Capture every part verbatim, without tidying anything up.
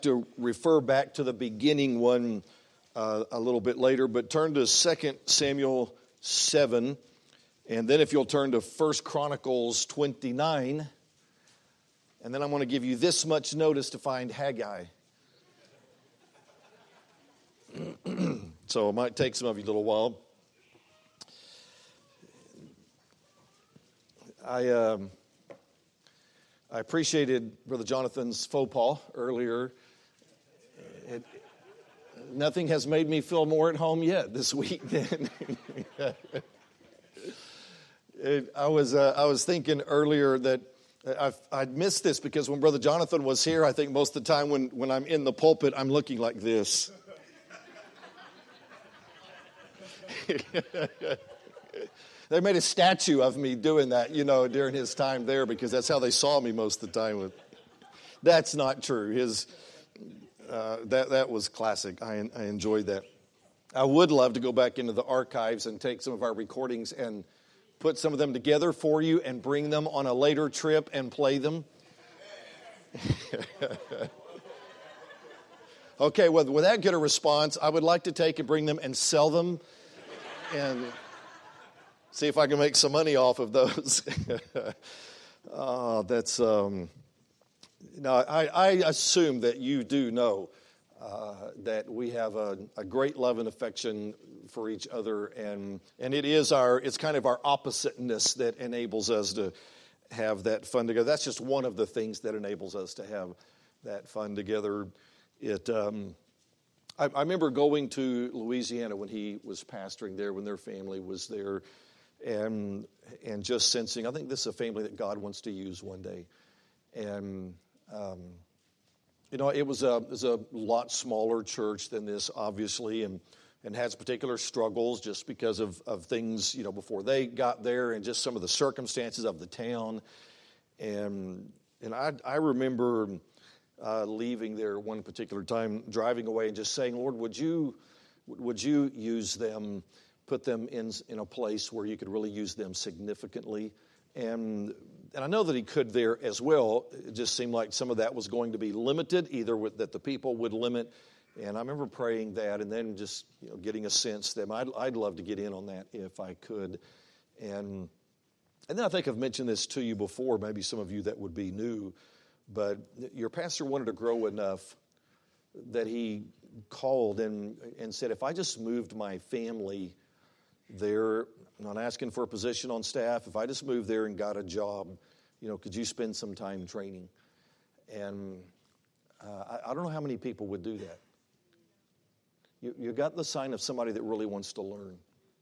To refer back to the beginning one uh, a little bit later, but turn to Second Samuel seven, and then if you'll turn to First Chronicles twenty-nine, and then I'm going to give you this much notice to find Haggai. So it might take some of you a little while. I um, I appreciated Brother Jonathan's faux pas earlier. It, nothing has made me feel more at home yet this week. it, I was uh, I was thinking earlier that I've, I'd missed this because when Brother Jonathan was here, I think most of the time when, when I'm in the pulpit, I'm looking like this. They made a statue of me doing that, you know, during his time there because that's how they saw me most of the time. That's not true. His uh, that that was classic. I, I enjoyed that. I would love to go back into the archives and take some of our recordings and put some of them together for you and bring them on a later trip and play them. Okay, well, with that good a response, I would like to take and bring them and sell them and see if I can make some money off of those. uh, that's, um, no, I, I assume that you do know uh, that we have a, a great love and affection for each other, and and it is our, it's kind of our oppositeness that enables us to have that fun together. That's just one of the things that enables us to have that fun together. It, um, I, I remember going to Louisiana when he was pastoring there, when their family was there, and and just sensing, I think this is a family that God wants to use one day. And, um, you know, it was, a, it was a lot smaller church than this, obviously, and, and has particular struggles just because of, of things, you know, before they got there and just some of the circumstances of the town. And, and I, I remember uh, leaving there one particular time, driving away and just saying, Lord, would you, would you use them, put them in in a place where you could really use them significantly. And and I know that he could there as well. It just seemed like some of that was going to be limited, either with, that the people would limit. And I remember praying that and then just you know, getting a sense that I'd, I'd love to get in on that if I could. And, and then I think I've mentioned this to you before, maybe some of you that would be new, but your pastor wanted to grow enough that he called and, and said, if I just moved my family there, not asking for a position on staff, if I just moved there and got a job, you know, could you spend some time training? And uh, I, I don't know how many people would do that. You, you got the sign of somebody that really wants to learn.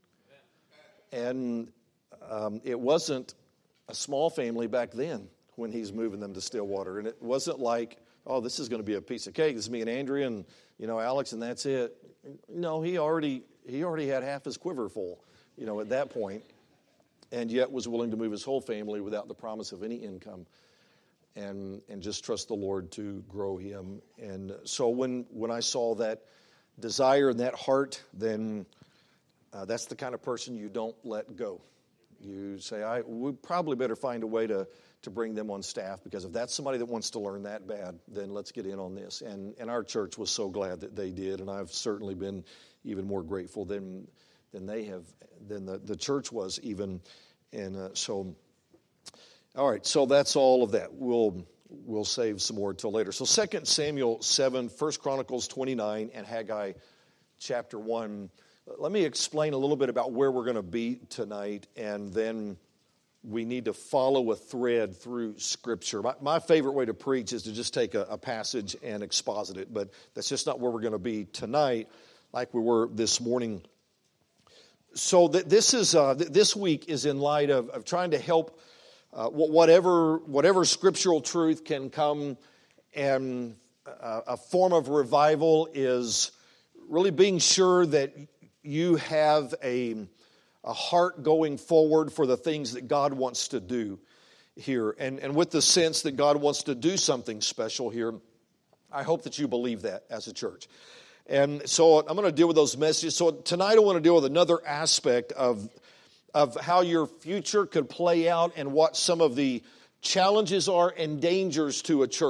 And um, it wasn't a small family back then when he's moving them to Stillwater. And it wasn't like, oh, this is going to be a piece of cake. This is me and Andrea and, you know, Alex, and that's it. No, he already he already had half his quiver full, you know, at that point, and yet was willing to move his whole family without the promise of any income, and and just trust the Lord to grow him. And so when when I saw that desire and that heart, then uh, that's the kind of person you don't let go. You say, I we probably better find a way to to bring them on staff, because if that's somebody that wants to learn that bad, then let's get in on this. And and our church was so glad that they did, and I've certainly been even more grateful than than they have, than the, the church was even. And uh, so, all right, so that's all of that. We'll we'll save some more until later. So Second Samuel seven, First Chronicles twenty-nine, and Haggai chapter one. Let me explain a little bit about where we're going to be tonight, and then we need to follow a thread through Scripture. My, my favorite way to preach is to just take a, a passage and exposit it, but that's just not where we're going to be tonight like we were this morning. So th- this is uh, th- this week is in light of, of trying to help uh, whatever whatever scriptural truth can come, and uh, a form of revival is really being sure that you have a a heart going forward for the things that God wants to do here. And, and with the sense that God wants to do something special here, I hope that you believe that as a church. And so I'm going to deal with those messages. So tonight I want to deal with another aspect of, of how your future could play out and what some of the challenges are and dangers to a church.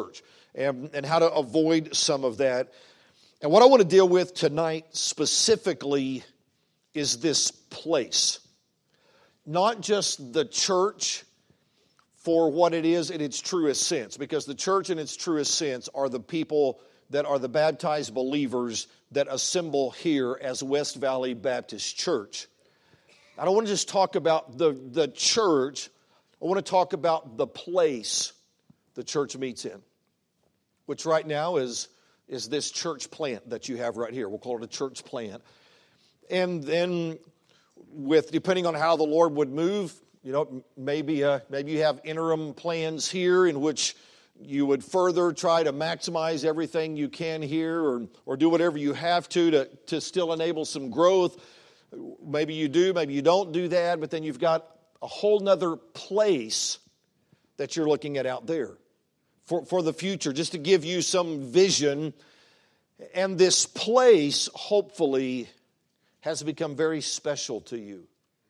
and, and how to avoid some of that. And what I want to deal with tonight specifically is this place. Not just the church for what it is in its truest sense, because the church in its truest sense are the people that are the baptized believers that assemble here as West Valley Baptist Church. I don't want to just talk about the, the church. I want to talk about the place the church meets in, which right now is, is this church plant that you have right here. We'll call it a church plant. And then with, depending on how the Lord would move, you know, maybe uh, maybe you have interim plans here in which you would further try to maximize everything you can here, or or do whatever you have to to, to still enable some growth. Maybe you do, maybe you don't do that, but then you've got a whole nother place that you're looking at out there for, for the future, just to give you some vision. And this place, hopefully, has become very special to you.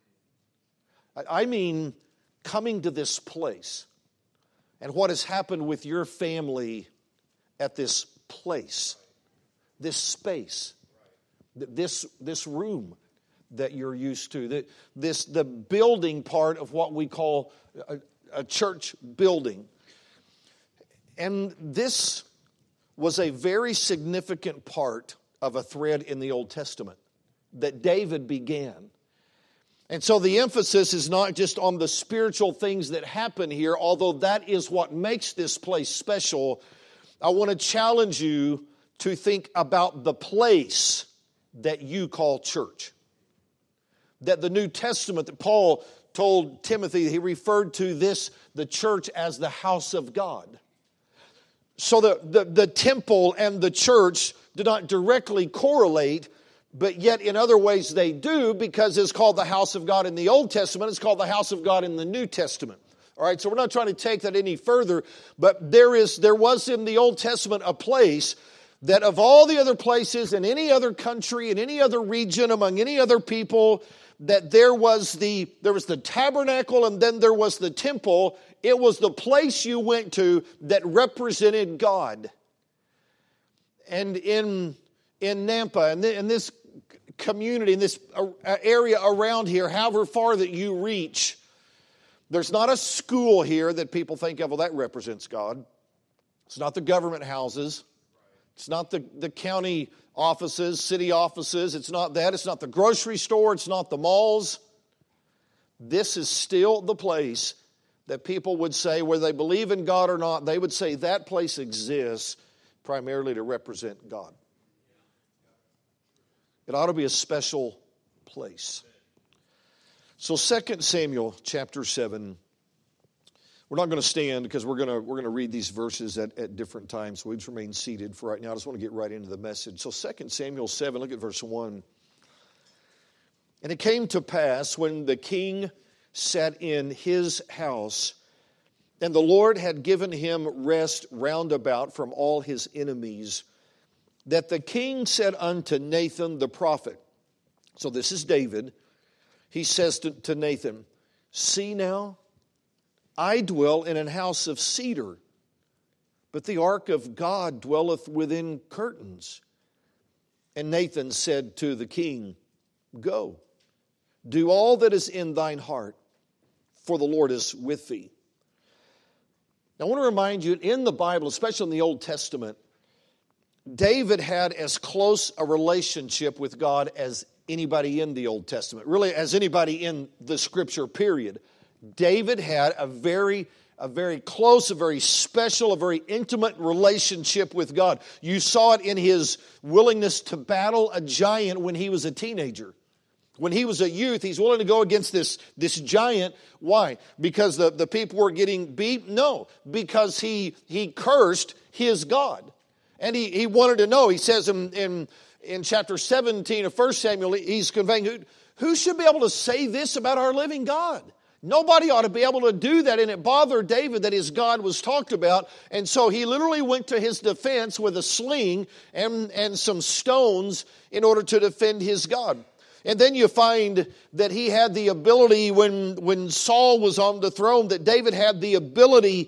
I mean, coming to this place and what has happened with your family at this place, this space, this, this room that you're used to, this, the building part of what we call a, a church building. And this was a very significant part of a thread in the Old Testament that David began. And so the emphasis is not just on the spiritual things that happen here, although that is what makes this place special. I want to challenge you to think about the place that you call church. That the New Testament that Paul told Timothy, he referred to this, the church, as the house of God. So the, the, the temple and the church do not directly correlate, but yet in other ways they do, because it's called the house of God in the Old Testament. It's called the house of God in the New Testament. All right, so we're not trying to take that any further, but there is, there was in the Old Testament a place that of all the other places in any other country, in any other region, among any other people, that there was the, there was the tabernacle and then there was the temple. It was the place you went to that represented God. And in, in Nampa, and in this community, in this area around here, however far that you reach, there's not a school here that people think of, well, that represents God. It's not the government houses. It's not the, the county offices, city offices. It's not that. It's not the grocery store. It's not the malls. This is still the place that people would say, whether they believe in God or not, they would say that place exists primarily to represent God. It ought to be a special place. So Second Samuel chapter seven, we're not going to stand because we're going to we're going to read these verses at, at different times. So we just remain seated for right now. I just want to get right into the message. So Second Samuel seven, look at verse one. And it came to pass when the king sat in his house, and the Lord had given him rest round about from all his enemies, that the king said unto Nathan the prophet, so this is David, he says to, to Nathan, see now, I dwell in an house of cedar, but the ark of God dwelleth within curtains. And Nathan said to the king, go, do all that is in thine heart, for the Lord is with thee. Now, I want to remind you, in the Bible, especially in the Old Testament, David had as close a relationship with God as anybody in the Old Testament, really as anybody in the Scripture, period. David had a very, a very close, a very special, a very intimate relationship with God. You saw it in his willingness to battle a giant when he was a teenager. When he was a youth, he's willing to go against this, this giant. Why? Because the, the people were getting beat? No, because he, he cursed his God. And he, he wanted to know. He says in, in, in chapter seventeen of First Samuel, he's conveying, who, who should be able to say this about our living God? Nobody ought to be able to do that. And it bothered David that his God was talked about. And so he literally went to his defense with a sling and, and some stones in order to defend his God. And then you find that he had the ability, when, when Saul was on the throne, that David had the ability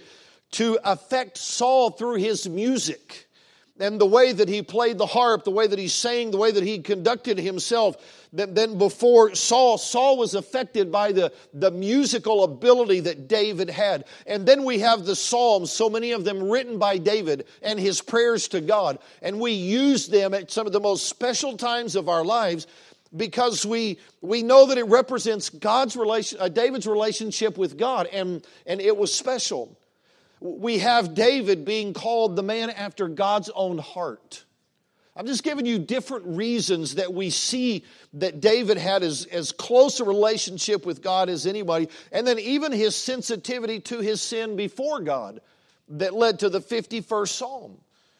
to affect Saul through his music and the way that he played the harp, the way that he sang, the way that he conducted himself. Then before Saul, Saul was affected by the, the musical ability that David had. And then we have the Psalms, so many of them written by David and his prayers to God. And we use them at some of the most special times of our lives because we we know that it represents God's relation, uh, David's relationship with God, and, and it was special. We have David being called the man after God's own heart. I'm just giving you different reasons that we see that David had as, as close a relationship with God as anybody, and then even his sensitivity to his sin before God that led to the fifty-first Psalm.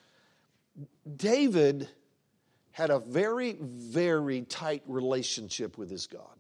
David had a very, very tight relationship with his God.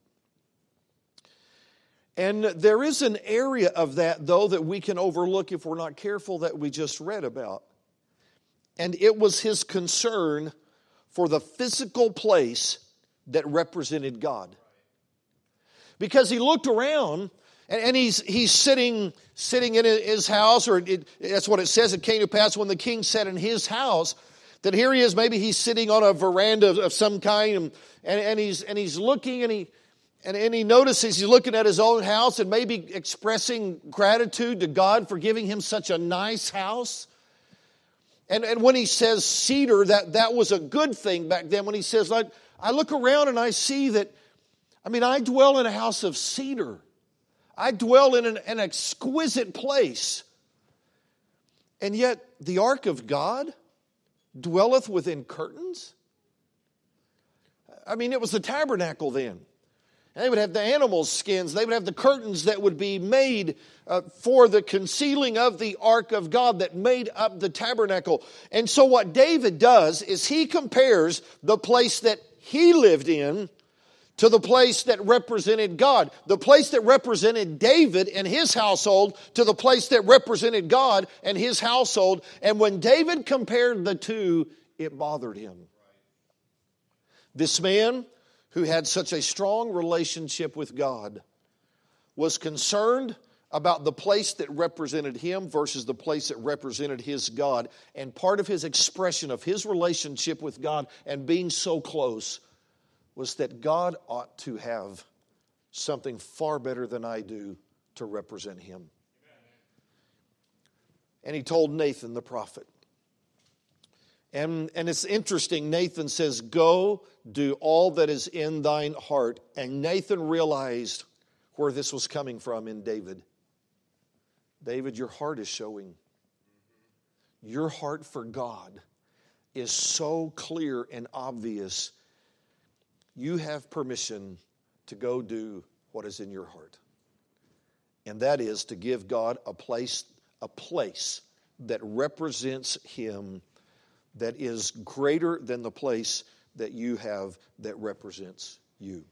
And there is an area of that, though, that we can overlook if we're not careful, that we just read about. And it was his concern for the physical place that represented God. Because he looked around, and, and he's he's sitting sitting in his house, or it, that's what it says. It came to pass when the king sat in his house, that here he is, maybe he's sitting on a veranda of, of some kind, and, and, and he's and he's looking, and he and, and he notices he's looking at his own house and maybe expressing gratitude to God for giving him such a nice house. And, and when he says cedar, that, that was a good thing back then. When he says, like, I look around and I see that, I mean, I dwell in a house of cedar. I dwell in an, an exquisite place. And yet the ark of God dwelleth within curtains? I mean, it was the tabernacle then. And they would have the animal skins. They would have the curtains that would be made uh, for the concealing of the ark of God that made up the tabernacle. And so what David does is he compares the place that he lived in to the place that represented God. The place that represented David and his household to the place that represented God and his household. And when David compared the two, it bothered him. This man, who had such a strong relationship with God, was concerned about the place that represented him versus the place that represented his God. And part of his expression of his relationship with God and being so close was that God ought to have something far better than I do to represent him. And he told Nathan the prophet. And, and it's interesting, Nathan says, go, do all that is in thine heart. And Nathan realized where this was coming from in David. David, your heart is showing. Your heart for God is so clear and obvious. You have permission to go do what is in your heart. And that is to give God a place, a place that represents him, that is greater than the place that you have that represents you.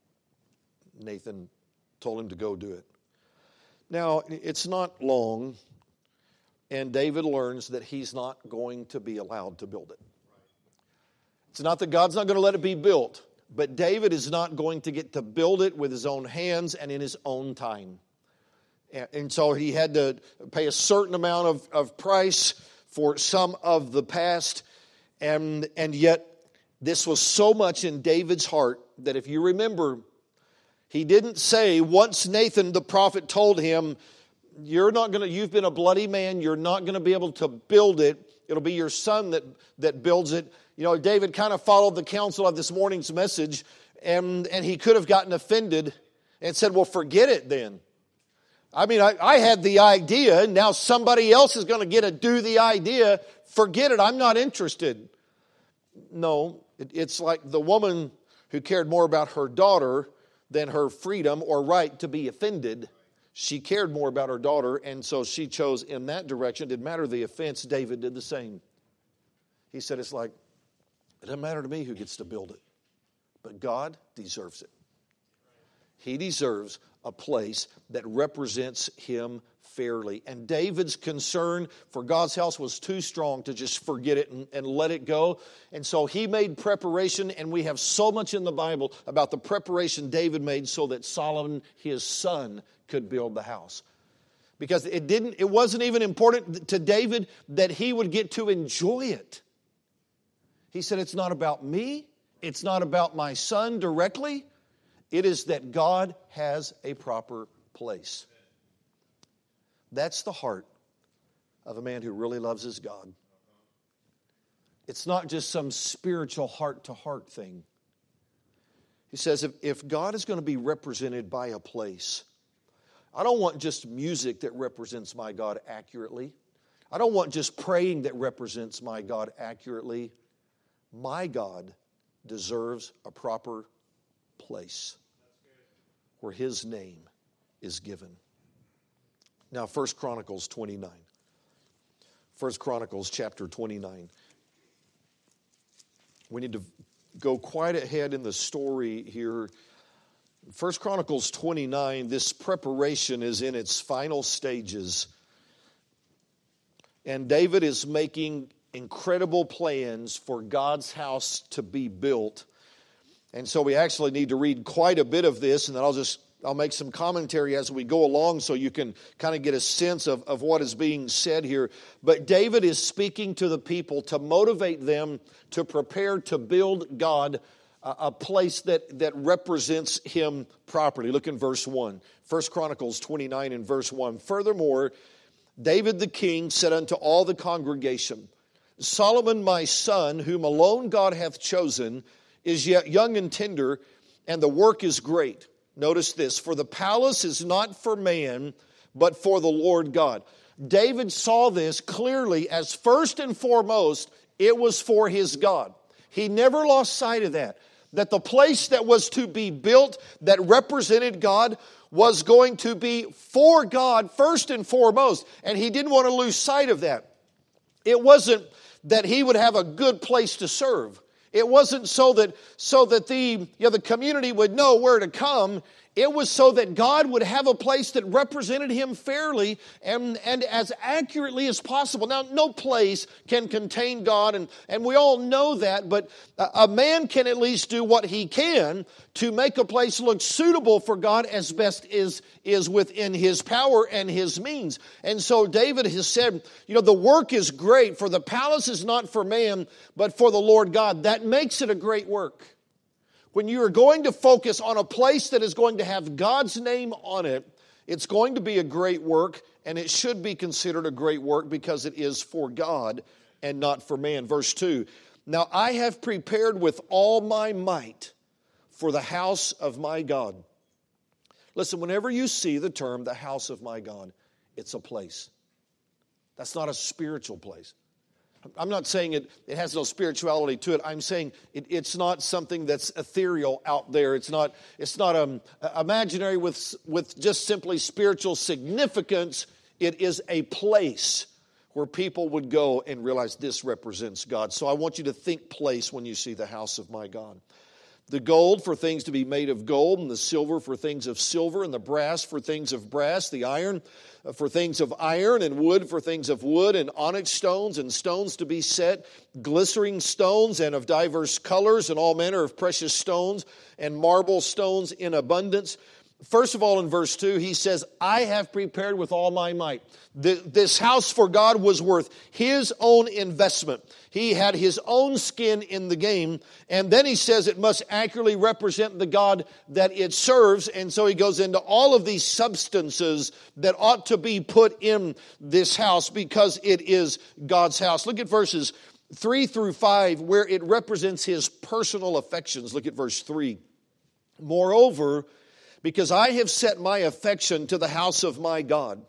Nathan told him to go do it. Now, it's not long, and David learns that he's not going to be allowed to build it. It's not that God's not going to let it be built, but David is not going to get to build it with his own hands and in his own time. And so he had to pay a certain amount of, of price for some of the past, and and yet this was so much in David's heart that if you remember, he didn't say, once Nathan the prophet told him, you're not going to, you've been a bloody man, you're not going to be able to build it, it'll be your son that, that builds it. You know, David kind of followed the counsel of this morning's message, and, and he could have gotten offended and said, well, forget it then. I mean, I, I had the idea, and now somebody else is going to get to do the idea. Forget it, I'm not interested. No, it, it's like the woman who cared more about her daughter than her freedom or right to be offended. She cared more about her daughter, and so she chose in that direction. It didn't matter the offense, David did the same. He said, it's like, it doesn't matter to me who gets to build it, but God deserves it. He deserves a place that represents him fairly. And David's concern for God's house was too strong to just forget it and, and let it go. And so he made preparation, and we have so much in the Bible about the preparation David made so that Solomon, his son, could build the house. Because it didn't, it wasn't even important to David that he would get to enjoy it. He said, it's not about me. It's not about my son directly. It is that God has a proper place. That's the heart of a man who really loves his God. It's not just some spiritual heart-to-heart thing. He says, if, if God is going to be represented by a place, I don't want just music that represents my God accurately. I don't want just praying that represents my God accurately. My God deserves a proper place where His name is given. Now, First Chronicles twenty-nine. First Chronicles chapter twenty-nine. We need to go quite ahead in the story here. First Chronicles twenty-nine, this preparation is in its final stages. And David is making incredible plans for God's house to be built. And so we actually need to read quite a bit of this, and then I'll just I'll make some commentary as we go along so you can kind of get a sense of, of what is being said here. But David is speaking to the people to motivate them to prepare to build God a, a place that, that represents Him properly. Look in verse one. First Chronicles twenty-nine and verse one. Furthermore, David the king said unto all the congregation, Solomon my son, whom alone God hath chosen, is yet young and tender, and the work is great. Notice this, for the palace is not for man, but for the Lord God. David saw this clearly as first and foremost, it was for his God. He never lost sight of that. That the place that was to be built that represented God was going to be for God first and foremost. And he didn't want to lose sight of that. It wasn't that he would have a good place to serve. It wasn't so that so that the, you know, the community would know where to come. It was so that God would have a place that represented Him fairly and, and as accurately as possible. Now, no place can contain God, and, and we all know that, but a man can at least do what he can to make a place look suitable for God as best is, is within his power and his means. And so David has said, you know, the work is great, for the palace is not for man, but for the Lord God. That makes it a great work. When you are going to focus on a place that is going to have God's name on it, it's going to be a great work, and it should be considered a great work because it is for God and not for man. Verse two, now I have prepared with all my might for the house of my God. Listen, whenever you see the term, the house of my God, it's a place. That's not a spiritual place. I'm not saying it, it has no spirituality to it. I'm saying it, it's not something that's ethereal out there. It's not, it's not um, imaginary with, with just simply spiritual significance. It is a place where people would go and realize this represents God. So I want you to think place when you see the house of my God. The gold for things to be made of gold, and the silver for things of silver, and the brass for things of brass, the iron for things of iron, and wood for things of wood, and onyx stones, and stones to be set, glittering stones, and of diverse colors, and all manner of precious stones, and marble stones in abundance. First of all, in verse two, he says, I have prepared with all my might. This house for God was worth his own investment. He had his own skin in the game. And then he says it must accurately represent the God that it serves. And so he goes into all of these substances that ought to be put in this house because it is God's house. Look at verses three through five where it represents his personal affections. Look at verse three. Moreover, because I have set my affection to the house of my God,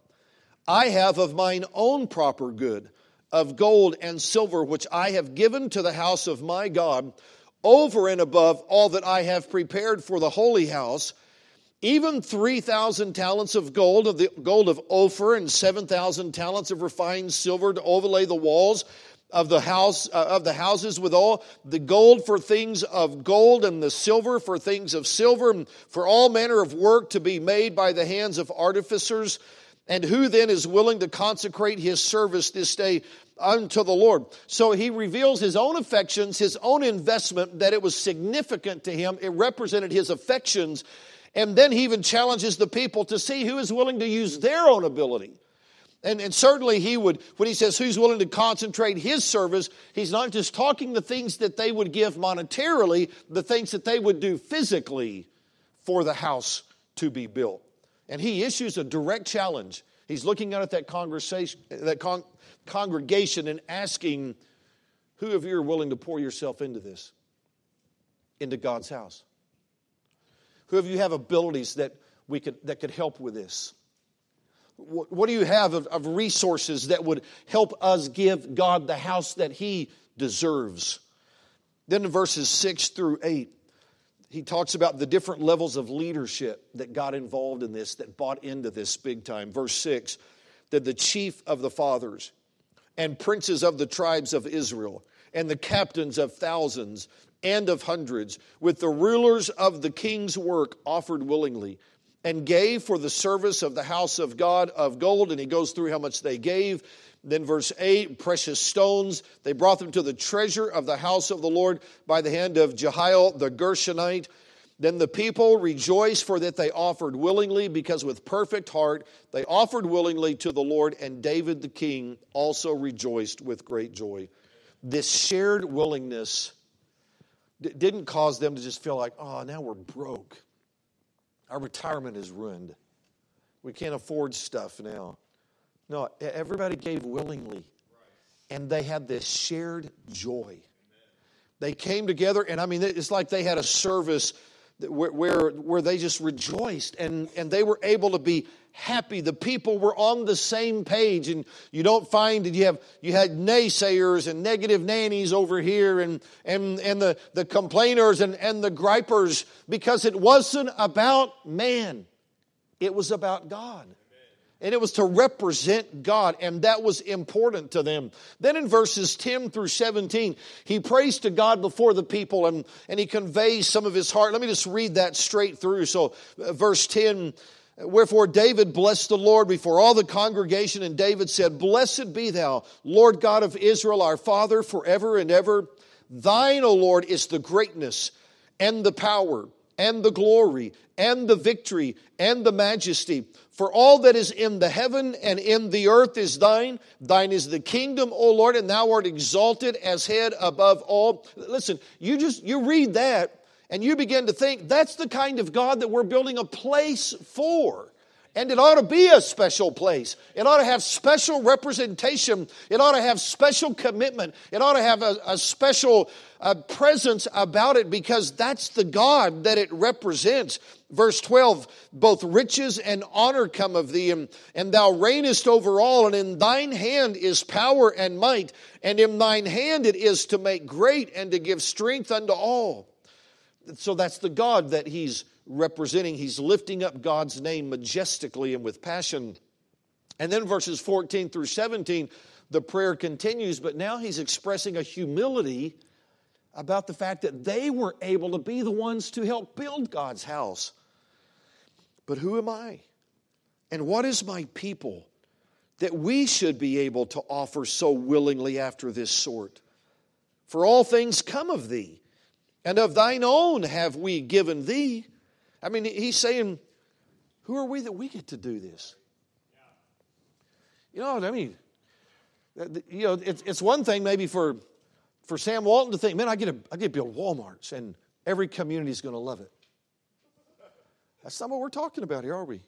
I have of mine own proper good, of gold and silver, which I have given to the house of my God, over and above all that I have prepared for the holy house, even three thousand talents of gold, of the gold of Ophir, and seven thousand talents of refined silver to overlay the walls of the house uh, of the houses with all the gold for things of gold, and the silver for things of silver, and for all manner of work to be made by the hands of artificers. And who then is willing to consecrate his service this day unto the Lord? So he reveals his own affections, his own investment, that it was significant to him. It represented his affections. And then he even challenges the people to see who is willing to use their own ability. And, and certainly he would, when he says who's willing to concentrate his service, he's not just talking the things that they would give monetarily, the things that they would do physically for the house to be built. And he issues a direct challenge. He's looking out at that conversation, that con- congregation and asking, who of you are willing to pour yourself into this, into God's house? Who of you have abilities that we could that could help with this? What, what do you have of, of resources that would help us give God the house that He deserves? Then in verses six through eight, he talks about the different levels of leadership that got involved in this, that bought into this big time. Verse six, that the chief of the fathers and princes of the tribes of Israel and the captains of thousands and of hundreds, with the rulers of the king's work, offered willingly and gave for the service of the house of God of gold. And he goes through how much they gave. Then verse eight, precious stones. They brought them to the treasure of the house of the Lord by the hand of Jehiel the Gershonite. Then the people rejoiced for that they offered willingly, because with perfect heart they offered willingly to the Lord. And David the king also rejoiced with great joy. This shared willingness didn't cause them to just feel like, oh, now we're broke. Our retirement is ruined. We can't afford stuff now. No, everybody gave willingly. And they had this shared joy. They came together, and I mean, it's like they had a service where, where, where they just rejoiced, and, and they were able to be happy. The people were on the same page, and you don't find that you have you had naysayers and negative nannies over here, and and and the, the complainers and, and the gripers, because it wasn't about man. It was about God. And it was to represent God, and that was important to them. Then in verses ten through seventeen, he prays to God before the people, and, and he conveys some of his heart. Let me just read that straight through. So uh, verse ten, wherefore David blessed the Lord before all the congregation, and David said, Blessed be thou, Lord God of Israel, our Father, forever and ever. Thine, O Lord, is the greatness and the power and the glory and the victory and the majesty. For all that is in the heaven and in the earth is thine. Thine is the kingdom, O Lord, and thou art exalted as head above all. Listen, you just, you read that and you begin to think that's the kind of God that we're building a place for. And it ought to be a special place. It ought to have special representation. It ought to have special commitment. It ought to have a, a special uh, presence about it, because that's the God that it represents. Verse twelve, both riches and honor come of thee, and, and thou reignest over all, and in thine hand is power and might, and in thine hand it is to make great and to give strength unto all. So that's the God that he's representing. He's lifting up God's name majestically and with passion. And then verses fourteen through seventeen, the prayer continues, but now he's expressing a humility about the fact that they were able to be the ones to help build God's house. But who am I? And what is my people that we should be able to offer so willingly after this sort? For all things come of thee, and of thine own have we given thee. I mean, he's saying, who are we that we get to do this? You know what I mean? You know, it's, it's one thing maybe for, for Sam Walton to think, man, I get, a, I get to build Walmarts and every community is going to love it. That's not what we're talking about here, are we?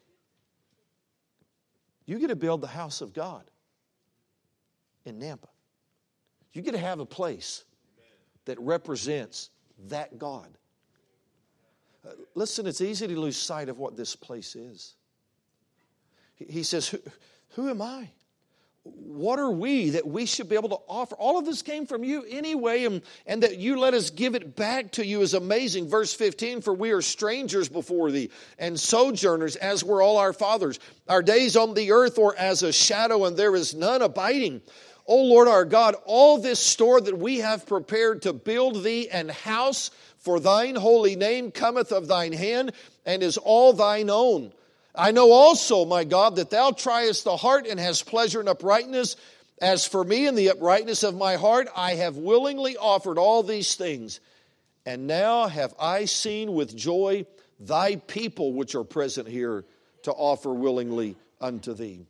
You get to build the house of God in Nampa. You get to have a place that represents that God. Uh, listen, it's easy to lose sight of what this place is. He, he says, who, who am I? What are we that we should be able to offer? All of this came from you anyway, and, and that you let us give it back to you is amazing. Verse fifteen, for we are strangers before thee, and sojourners, as were all our fathers. Our days on the earth are as a shadow, and there is none abiding. O Lord our God, all this store that we have prepared to build thee an house for thine holy name cometh of thine hand, and is all thine own. I know also, my God, that thou triest the heart and hast pleasure in uprightness. As for me in the uprightness of my heart, I have willingly offered all these things. And now have I seen with joy thy people which are present here to offer willingly unto thee.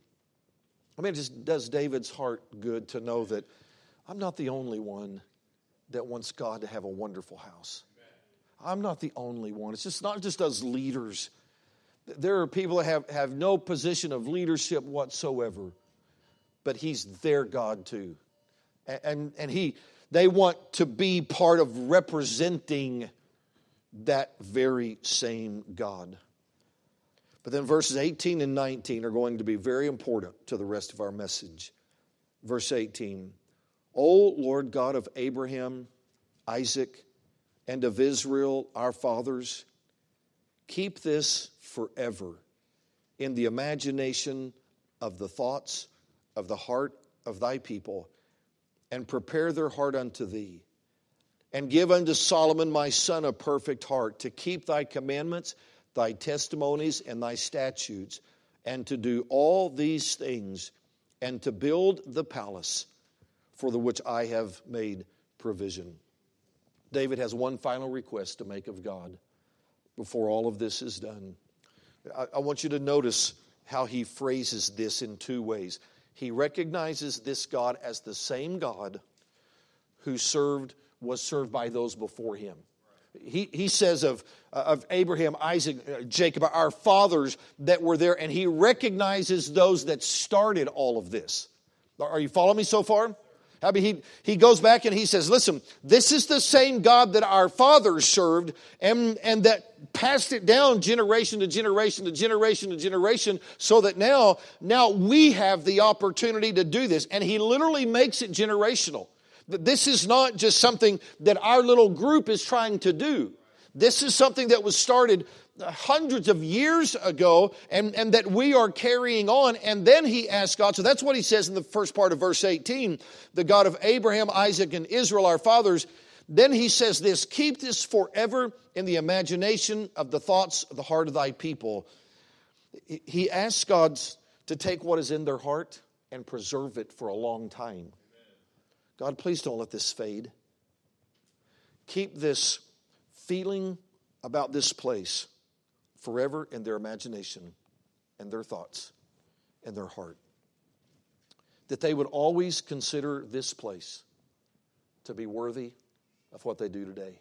I mean, it just does David's heart good to know that I'm not the only one that wants God to have a wonderful house. I'm not the only one. It's just not just us leaders. There are people that have, have no position of leadership whatsoever, but He's their God too. And, and, and he, they want to be part of representing that very same God. But then verses eighteen and nineteen are going to be very important to the rest of our message. Verse eighteen, O Lord God of Abraham, Isaac, and of Israel, our fathers, keep this forever in the imagination of the thoughts of the heart of thy people, and prepare their heart unto thee. And give unto Solomon my son a perfect heart, to keep thy commandments, thy testimonies, and thy statutes, and to do all these things, and to build the palace for the which I have made provision. David has one final request to make of God before all of this is done. I, I want you to notice how he phrases this in two ways. He recognizes this God as the same God who served was served by those before him. He, he says of, of Abraham, Isaac, Jacob, our fathers that were there, and he recognizes those that started all of this. Are you following me so far? I mean, he, he goes back and he says, listen, this is the same God that our fathers served and, and that passed it down generation to generation to generation to generation so that now, now we have the opportunity to do this. And he literally makes it generational. This is not just something that our little group is trying to do. This is something that was started hundreds of years ago and, and that we are carrying on. And then he asks God, so that's what he says in the first part of verse eighteen, the God of Abraham, Isaac, and Israel, our fathers. Then he says this, keep this forever in the imagination of the thoughts of the heart of thy people. He asks God to take what is in their heart and preserve it for a long time. God, please don't let this fade. Keep this feeling about this place forever in their imagination and their thoughts and their heart. That they would always consider this place to be worthy of what they do today.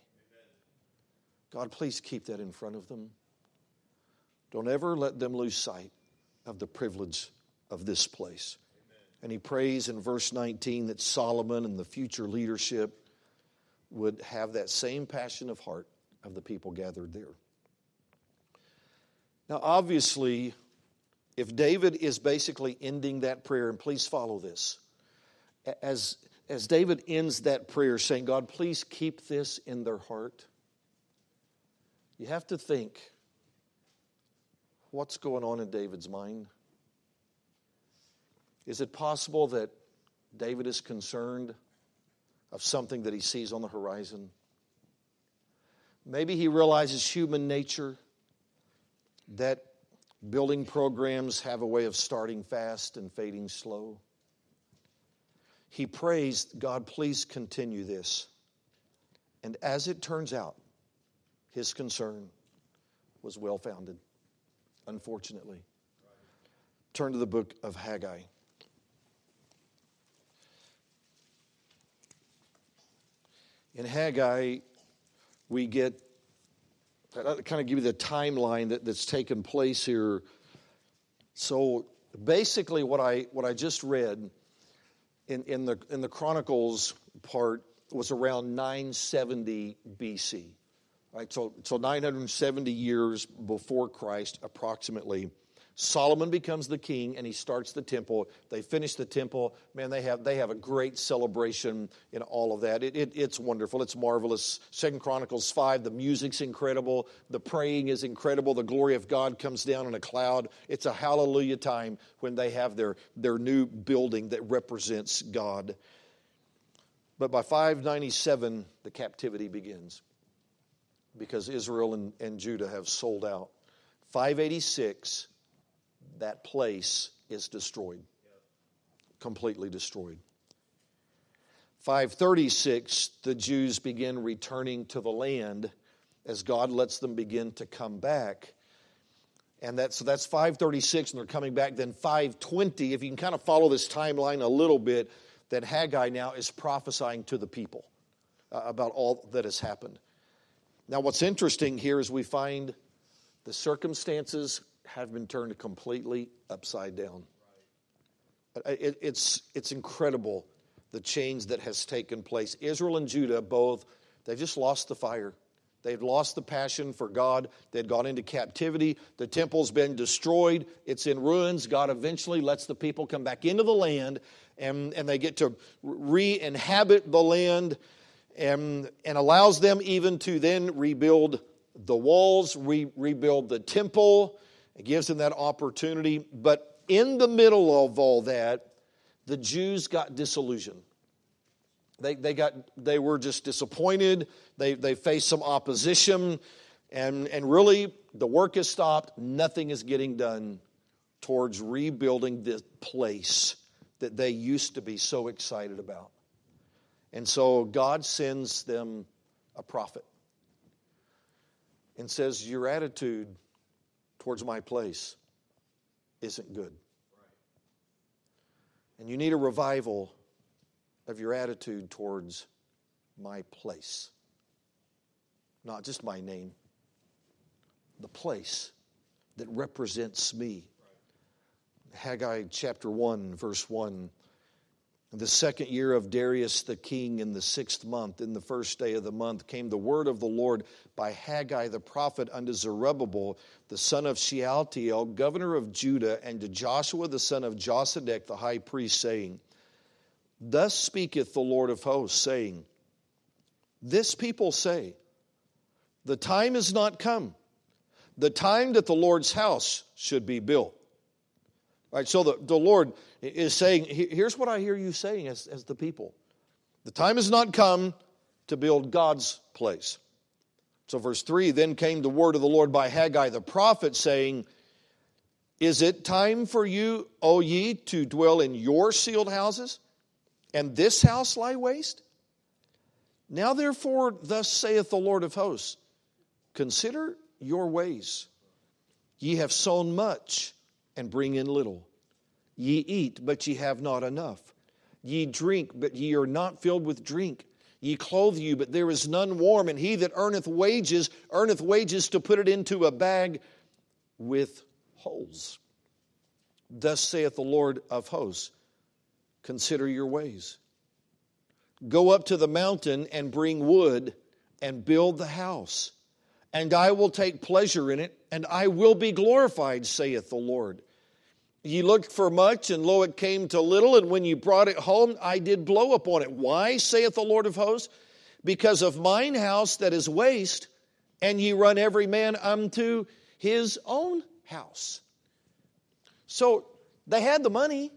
God, please keep that in front of them. Don't ever let them lose sight of the privilege of this place. And he prays in verse nineteen that Solomon and the future leadership would have that same passion of heart of the people gathered there. Now, obviously, if David is basically ending that prayer, and please follow this, as, as David ends that prayer saying, God, please keep this in their heart, you have to think, what's going on in David's mind? Is it possible that David is concerned of something that he sees on the horizon? Maybe he realizes human nature, that building programs have a way of starting fast and fading slow. He prays, God, please continue this. And as it turns out, his concern was well-founded, unfortunately. Turn to the book of Haggai. In Haggai, we get, I'll kind of give you the timeline that, that's taken place here. So basically what I what I just read in, in the in the Chronicles part was around nine seventy B C. Right? So, so nine hundred seventy years before Christ, approximately. Solomon becomes the king and he starts the temple. They finish the temple. Man, they have they have a great celebration in all of that. It, it, it's wonderful. It's marvelous. Second Chronicles five, the music's incredible. The praying is incredible. The glory of God comes down in a cloud. It's a hallelujah time when they have their, their new building that represents God. But by five ninety-seven, the captivity begins because Israel and, and Judah have sold out. five eighty-six, that place is destroyed, completely destroyed. five thirty-six, the Jews begin returning to the land as God lets them begin to come back. And that, so that's five thirty-six, and they're coming back. Then five twenty, if you can kind of follow this timeline a little bit, that Haggai now is prophesying to the people uh, about all that has happened. Now, what's interesting here is we find the circumstances have been turned completely upside down. It, it's, it's incredible, the change that has taken place. Israel and Judah both, they just lost the fire. They'd lost the passion for God. They'd gone into captivity. The temple's been destroyed. It's in ruins. God eventually lets the people come back into the land, and, and they get to re-inhabit the land, and, and allows them even to then rebuild the walls, re- rebuild the temple. It gives them that opportunity. But in the middle of all that, the Jews got disillusioned. They they got they were just disappointed. They they faced some opposition, and and really the work has stopped. Nothing is getting done towards rebuilding this place that they used to be so excited about. And so God sends them a prophet and says, your attitude towards my place isn't good. And you need a revival of your attitude towards my place. Not just my name, the place that represents me. Haggai chapter one, verse one. The second year of Darius the king, in the sixth month, in the first day of the month, came the word of the Lord by Haggai the prophet unto Zerubbabel, the son of Shealtiel, governor of Judah, and to Joshua the son of Josedech, the high priest, saying, thus speaketh the Lord of hosts, saying, this people say, the time is not come, the time that the Lord's house should be built. All right, so the, the Lord is saying, here's what I hear you saying as, as the people. The time has not come to build God's place. So verse three, then came the word of the Lord by Haggai the prophet, saying, is it time for you, O ye, to dwell in your sealed houses, and this house lie waste? Now therefore, thus saith the Lord of hosts, consider your ways. Ye have sown much, and bring in little. Ye eat, but ye have not enough. Ye drink, but ye are not filled with drink. Ye clothe you, but there is none warm. And he that earneth wages, earneth wages to put it into a bag with holes. Thus saith the Lord of hosts, consider your ways. Go up to the mountain and bring wood and build the house. And I will take pleasure in it, and I will be glorified, saith the Lord. Ye looked for much, and lo, it came to little, and when you brought it home, I did blow upon it. Why, saith the Lord of hosts? Because of mine house that is waste, and ye run every man unto his own house. So they had the money,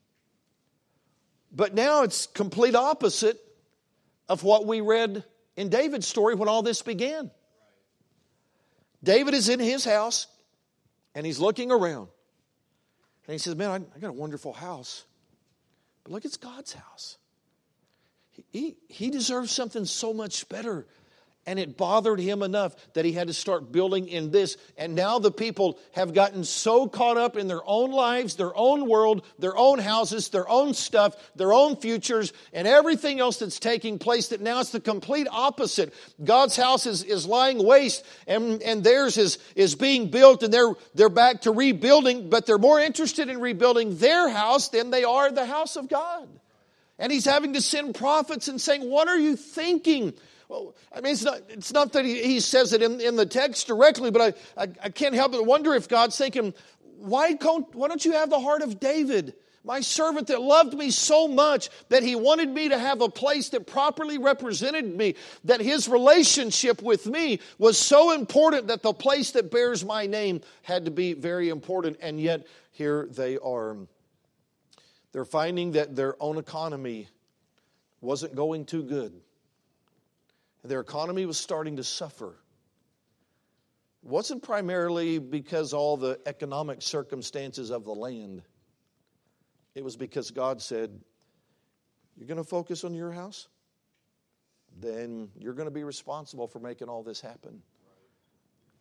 but now it's complete opposite of what we read in David's story when all this began. David is in his house, and he's looking around. And he says, man, I got a wonderful house. But look, it's God's house. He, he deserves something so much better. And it bothered him enough that he had to start building in this. And now the people have gotten so caught up in their own lives, their own world, their own houses, their own stuff, their own futures, and everything else that's taking place that now it's the complete opposite. God's house is, is lying waste, and, and theirs is, is being built, and they're, they're back to rebuilding, but they're more interested in rebuilding their house than they are the house of God. And he's having to send prophets and saying, what are you thinking? Well, I mean, it's not, it's not that he, he says it in, in the text directly, but I, I, I can't help but wonder if God's thinking, why don't, why don't you have the heart of David, my servant that loved me so much that he wanted me to have a place that properly represented me, that his relationship with me was so important that the place that bears my name had to be very important. And yet here they are. They're finding that their own economy wasn't going too good. Their economy was starting to suffer. It wasn't primarily because all the economic circumstances of the land. It was because God said, you're going to focus on your house? Then you're going to be responsible for making all this happen.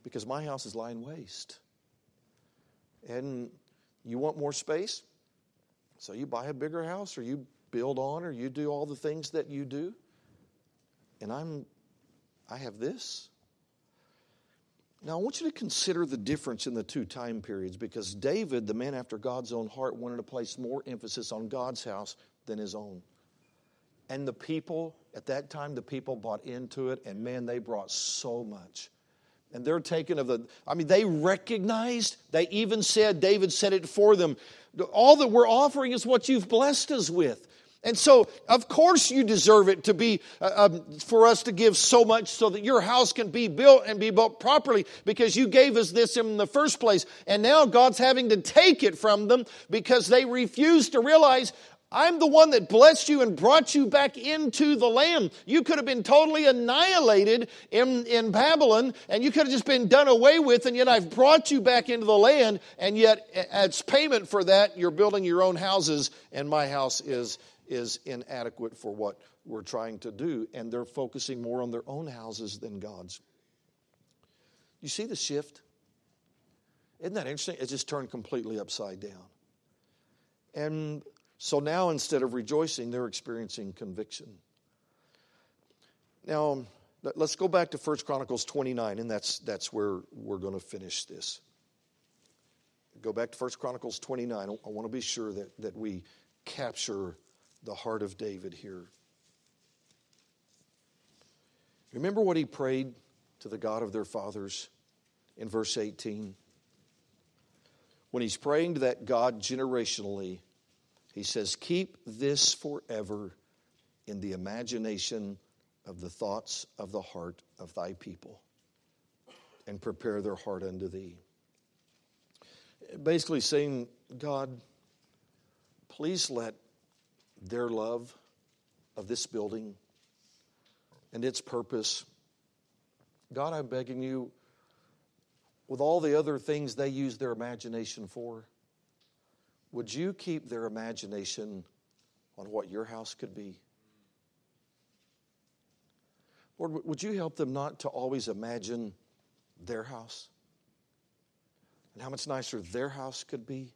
because my house is lying waste. And you want more space? So you buy a bigger house, or you build on, or you do all the things that you do. And I'm, I have this. Now, I want you to consider the difference in the two time periods, because David, the man after God's own heart, wanted to place more emphasis on God's house than his own. And the people, at that time, the people bought into it, and man, they brought so much. And they're taken of the, I mean, they recognized, they even said, David said it for them, all that we're offering is what you've blessed us with. And so, of course, you deserve it to be, uh, um, for us to give so much so that your house can be built and be built properly, because you gave us this in the first place. And now God's having to take it from them because they refuse to realize, I'm the one that blessed you and brought you back into the land. You could have been totally annihilated in, in Babylon, and you could have just been done away with, and yet I've brought you back into the land, and yet as payment for that, you're building your own houses, and my house is is inadequate for what we're trying to do. And they're focusing more on their own houses than God's. You see the shift? Isn't that interesting? It just turned completely upside down. And so now, instead of rejoicing, they're experiencing conviction. Now, let's go back to First Chronicles twenty-nine, and that's that's where we're going to finish this. Go back to First Chronicles twenty-nine. I want to be sure that, that we capture the heart of David here. Remember what he prayed to the God of their fathers in verse eighteen? When he's praying to that God generationally, he says, keep this forever in the imagination of the thoughts of the heart of thy people, and prepare their heart unto thee. Basically saying, God, please let their love of this building and its purpose, God, I'm begging you, with all the other things they use their imagination for, would you keep their imagination on what your house could be? Lord, would you help them not to always imagine their house and how much nicer their house could be,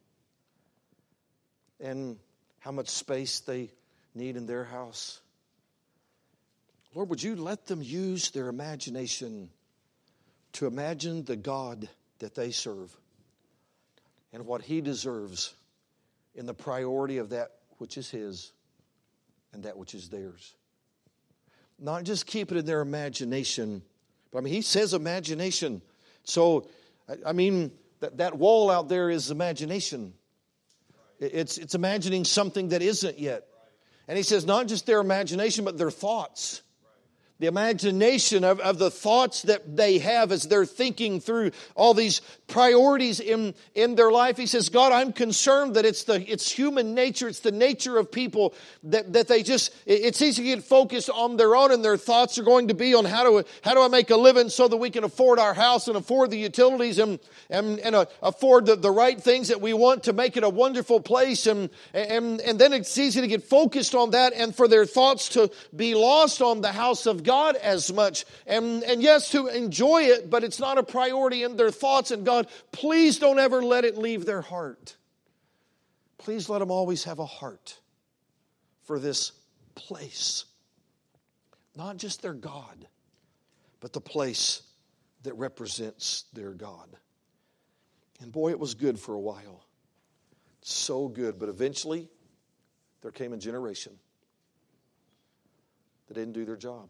and how much space they need in their house. Lord, would you let them use their imagination to imagine the God that they serve and what he deserves in the priority of that which is his and that which is theirs. Not just keep it in their imagination, but I mean, he says imagination. So, I mean, that, that wall out there is imagination. It's, it's imagining something that isn't yet. And he says not just their imagination, but their thoughts. The imagination of, of the thoughts that they have as they're thinking through all these priorities in, in their life. He says, God, I'm concerned that it's the it's human nature, it's the nature of people that, that they just, it's easy to get focused on their own, and their thoughts are going to be on how do, how do I make a living so that we can afford our house and afford the utilities and, and, and uh, afford the, the right things that we want to make it a wonderful place. And, and, and then it's easy to get focused on that and for their thoughts to be lost on the house of God. God as much. And, and yes, to enjoy it, but it's not a priority in their thoughts. And God, please don't ever let it leave their heart. Please let them always have a heart for this place. Not just their God, but the place that represents their God. And boy, it was good for a while. So good. But eventually, there came a generation that didn't do their job.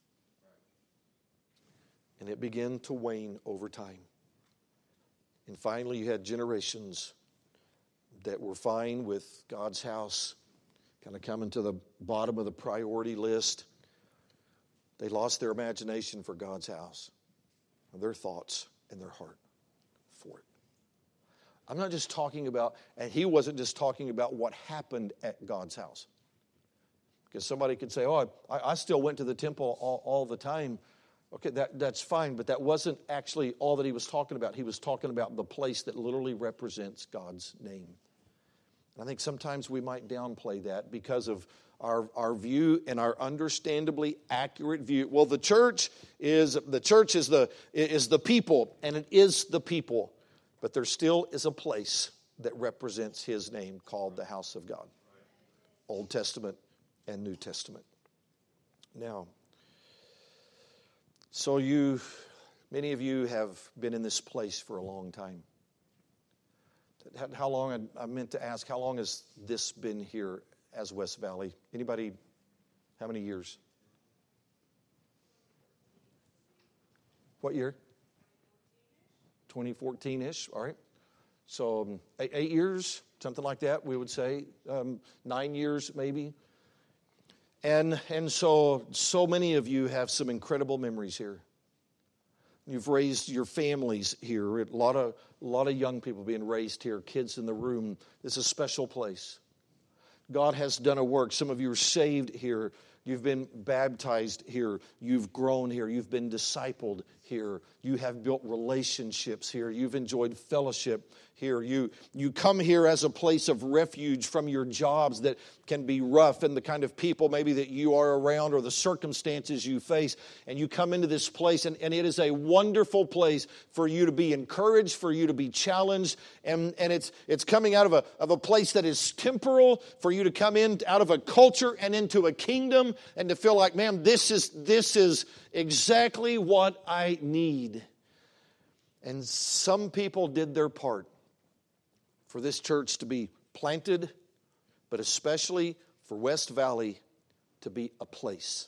And it began to wane over time. And finally, you had generations that were fine with God's house, kind of coming to the bottom of the priority list. They lost their imagination for God's house, and their thoughts and their heart for it. I'm not just talking about, and he wasn't just talking about what happened at God's house. Because somebody could say, oh, I, I still went to the temple all, all the time. Okay, that, that's fine, but that wasn't actually all that he was talking about. He was talking about the place that literally represents God's name. And I think sometimes we might downplay that because of our, our view and our understandably accurate view. Well, the church is the church is the is the people, and it is the people, but there still is a place that represents His name called the house of God. Old Testament and New Testament. Now, so you, many of you have been in this place for a long time. How long, I meant to ask, how long has this been here as West Valley? Anybody, how many years? What year? twenty fourteen-ish, all right. So um, eight, eight years, something like that, we would say. Um, nine years, maybe. And and so, so many of you have some incredible memories here. You've raised your families here. A lot of, a lot of young people being raised here, kids in the room. It's a special place. God has done a work. Some of you are saved here. You've been baptized here. You've grown here. You've been discipled here. You have built relationships here. You've enjoyed fellowship here. You, you come here as a place of refuge from your jobs that can be rough and the kind of people maybe that you are around or the circumstances you face. And you come into this place, and, and it is a wonderful place for you to be encouraged, for you to be challenged. And, and it's, it's coming out of a, of a place that is temporal, for you to come in out of a culture and into a kingdom and to feel like, man, this is, this is exactly what I need. And some people did their part for this church to be planted, but especially for West Valley to be a place.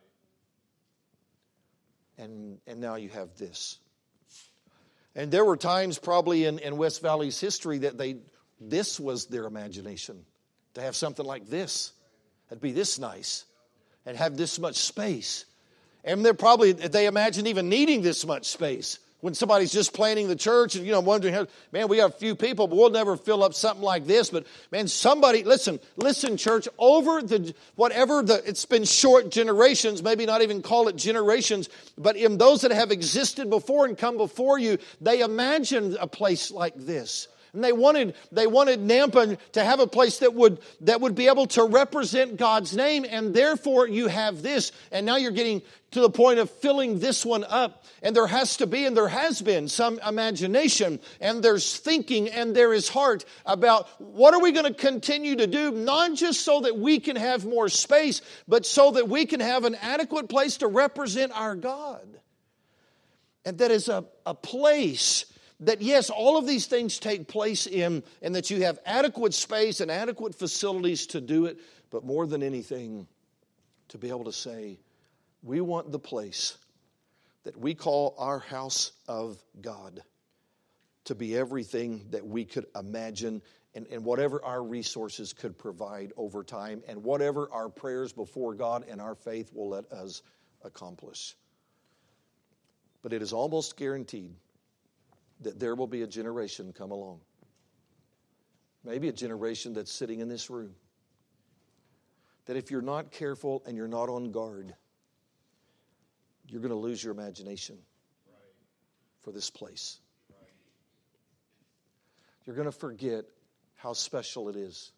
Right. And, and now you have this. And there were times probably in, in West Valley's history that they this was their imagination, to have something like this. That'd be this nice and have this much space. And they're probably, they imagine even needing this much space. When somebody's just planning the church and, you know, wondering, man, we got a few people, but we'll never fill up something like this. But, man, somebody, listen, listen, church, over the, whatever the, it's been short generations, maybe not even call it generations, but in those that have existed before and come before you, they imagined a place like this. And they wanted they wanted Nampa to have a place that would that would be able to represent God's name, and therefore you have this. And now you're getting to the point of filling this one up. And there has to be, and there has been, some imagination, and there's thinking, and there is heart about what are we going to continue to do, not just so that we can have more space, but so that we can have an adequate place to represent our God. And that is a, a place that, yes, all of these things take place in, and that you have adequate space and adequate facilities to do it, but more than anything, to be able to say, we want the place that we call our house of God to be everything that we could imagine, and, and whatever our resources could provide over time, and whatever our prayers before God and our faith will let us accomplish. But it is almost guaranteed that there will be a generation come along. Maybe a generation that's sitting in this room. That if you're not careful and you're not on guard, you're going to lose your imagination right. for this place. Right. You're going to forget how special it is.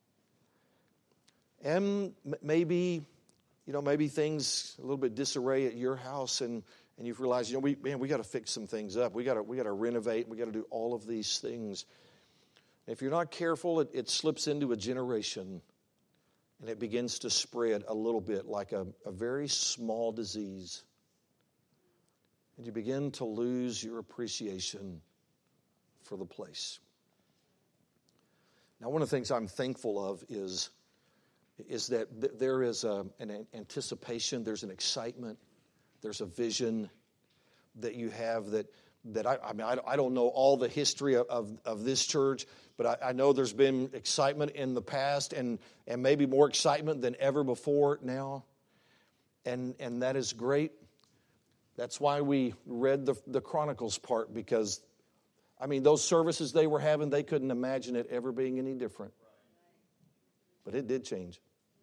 And maybe, you know, maybe things a little bit disarray at your house, and And you've realized, you know, we man, we got to fix some things up. We got to we got to renovate. We got to do all of these things. If you're not careful, it, it slips into a generation, and it begins to spread a little bit like a, a very small disease. And you begin to lose your appreciation for the place. Now, one of the things I'm thankful of is, is that th- there is a, an anticipation, there's an excitement, there's a vision that you have that, that I, I mean, I, I don't know all the history of, of, of this church, but I, I know there's been excitement in the past and, and maybe more excitement than ever before now. And, and that is great. That's why we read the, the Chronicles part, because, I mean, those services they were having, they couldn't imagine it ever being any different. But it did change.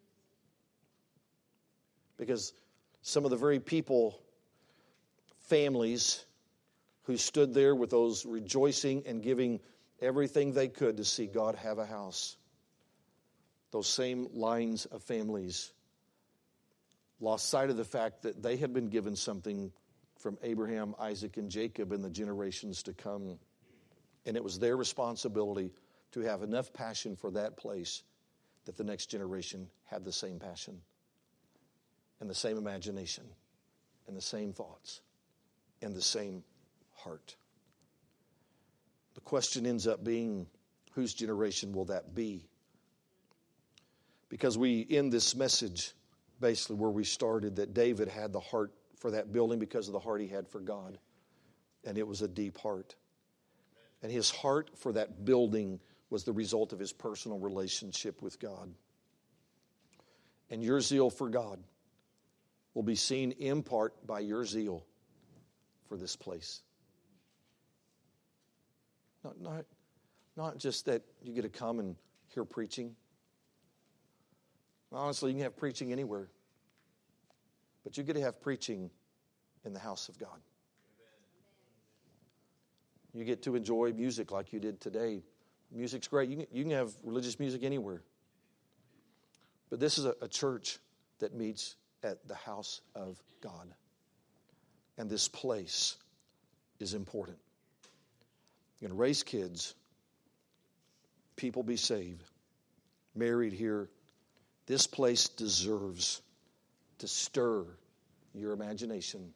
Because some of the very people, families, who stood there with those rejoicing and giving everything they could to see God have a house, those same lines of families lost sight of the fact that they had been given something from Abraham, Isaac, and Jacob in the generations to come. And it was their responsibility to have enough passion for that place that the next generation had the same passion and the same imagination and the same thoughts and the same heart. The question ends up being, whose generation will that be? Because we end this message basically where we started, that David had the heart for that building because of the heart he had for God. And it was a deep heart. And his heart for that building was the result of his personal relationship with God. And your zeal for God will be seen in part by your zeal for this place. Not, not, not just that you get to come and hear preaching. Honestly, you can have preaching anywhere. But you get to have preaching in the house of God. You get to enjoy music like you did today. Music's great. You can, you can have religious music anywhere. But this is a, a church that meets at the house of God. And this place is important. You're going to raise kids. People be saved. Married here. This place deserves to stir your imagination.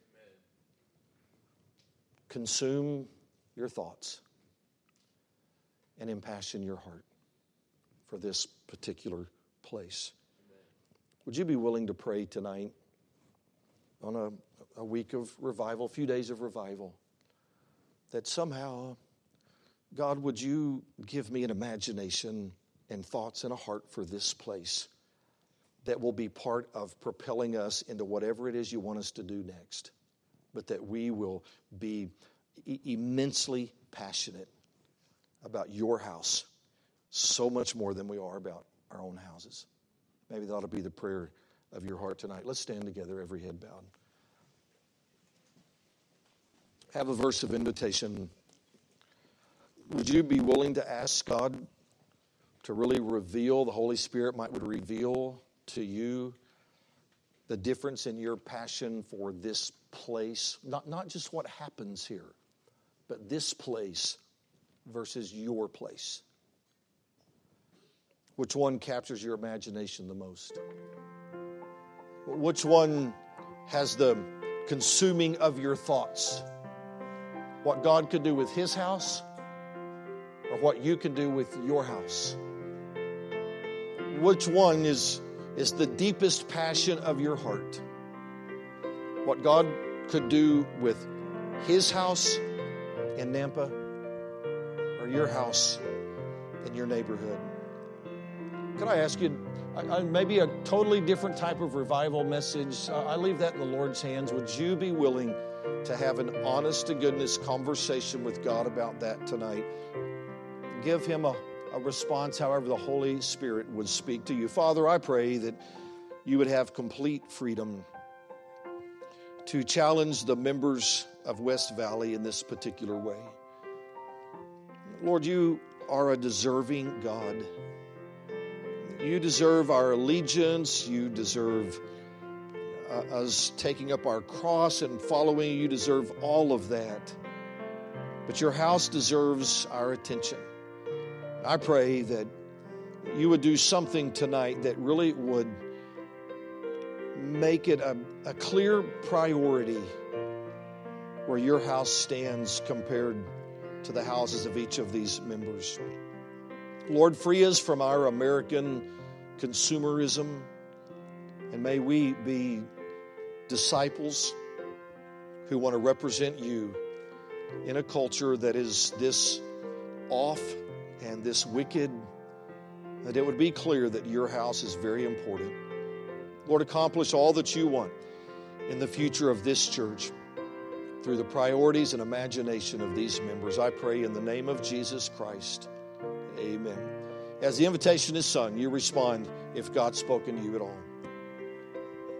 Consume your thoughts and impassion your heart for this particular place. Would you be willing to pray tonight on a, a week of revival, a few days of revival, that somehow, God, would you give me an imagination and thoughts and a heart for this place that will be part of propelling us into whatever it is you want us to do next, but that we will be e- immensely passionate about your house, so much more than we are about our own houses. Maybe that ought to be the prayer of your heart tonight. Let's stand together, every head bowed. Have a verse of invitation. Would you be willing to ask God to really reveal, the Holy Spirit might would reveal to you the difference in your passion for this place? Not, not just what happens here, but this place versus your place. Which one captures your imagination the most? Which one has the consuming of your thoughts? What God could do with His house, or what you can do with your house? Which one is, is the deepest passion of your heart? What God could do with His house in Nampa, or your house in your neighborhood? Could I ask you, uh, maybe a totally different type of revival message? Uh, I leave that in the Lord's hands. Would you be willing to have an honest-to-goodness conversation with God about that tonight? Give Him a, a response however the Holy Spirit would speak to you. Father, I pray that you would have complete freedom to challenge the members of West Valley in this particular way. Lord, you are a deserving God. You deserve our allegiance. You deserve uh, us taking up our cross and following you. You deserve all of that. But your house deserves our attention. I pray that you would do something tonight that really would make it a, a clear priority where your house stands compared to the houses of each of these members. Lord, free us from our American consumerism, and may we be disciples who want to represent you in a culture that is this off and this wicked, that it would be clear that your house is very important. Lord, accomplish all that you want in the future of this church through the priorities and imagination of these members. I pray in the name of Jesus Christ. Amen. As the invitation is sung, you respond if God's spoken to you at all.